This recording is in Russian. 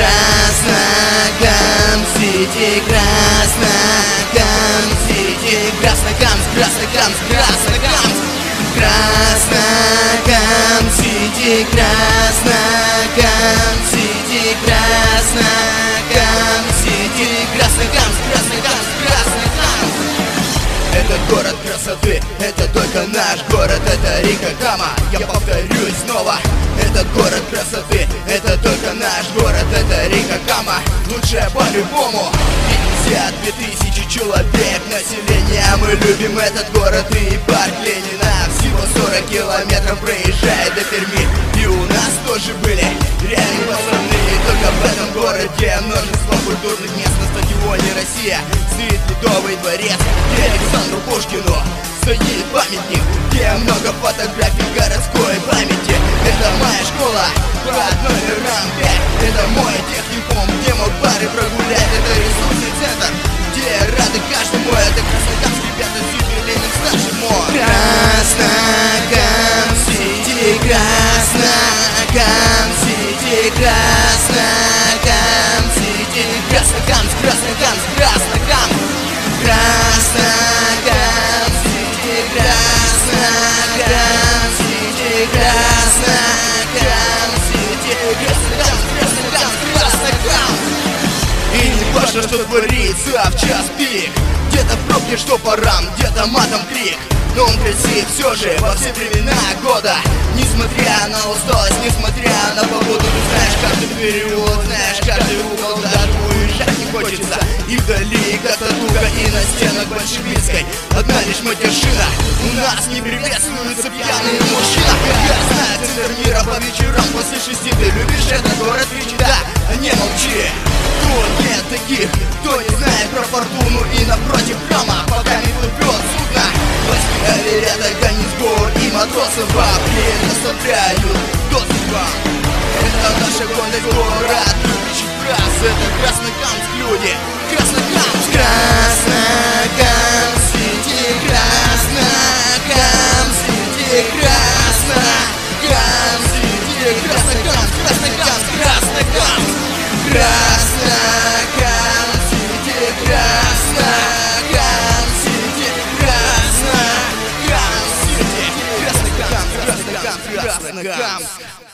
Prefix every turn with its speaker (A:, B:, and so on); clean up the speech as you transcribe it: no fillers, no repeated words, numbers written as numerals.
A: Краснокам-Сити, Краснокам-Сити, Краснокамск, Краснокамск, Краснокамск, Краснокам-Сити, Краснокам-Сити, Краснокам-Сити, Краснокамск, Краснокамск, Краснокамск. Этот город красоты, это только наш город, это река Кама. Я повторюсь снова. Этот город красоты, это только наш город, это река Кама. Лучше по-любому. 52 000 человек населения. Мы любим этот город и парк Ленина. Всего 40 километров проезжает до Перми. И у нас тоже были реальные пацаны. Только в этом городе множество культурных мест. На стадионе Россия стоит Ледовый дворец, где Александру Пушкину стоит памятник, где много фотографий городской памяти. Это моя школа под номером 5. Это мой техникум, где мог пары прогулять. Это ресурсный центр, где рады каждому. Это Краснокамск, ребята, Сити, Ленин, старший мой. Краснокам-Сити, Краснокам-Сити, Краснокам-Сити, Краснокамск, Краснокамск, Краснокамск, Краснокам-Сити, Краснокам-Сити, Краснокам-Сити, Краснокамск, Краснокамск, Краснокамск. И не важно, что творится в час пик. Где-то в пробке штопорам, где-то матом крик. Но он красив все же во все времена года. Несмотря на усталость, несмотря на погоду. Ты знаешь каждый переулок, знаешь каждый угол. Даже уезжать не хочется. И вдали как-то туго, и на стенах большевистской одна лишь матершина. У нас не приветствуются пьяные мужчины. Я знаю центр мира по вечерам после 6. Ты любишь этот город, кричи да, а не молчи. Тут нет таких, кто не знает про фортуну. И напротив храма пока не плывет судно. Ряда Ганнисбор и Матросова предоставляют доступ вам. Это наш огромный город, любящий крас. Это Краснокамск, люди, Краснокамск. Краснокам-Сити, Краснокам-Сити, Краснокам-Сити, Краснокамск, Краснокамск, Краснокамск, Краснокам-Сити, Краснокам-Сити, Краснокамск, Краснокамск, Краснокамск.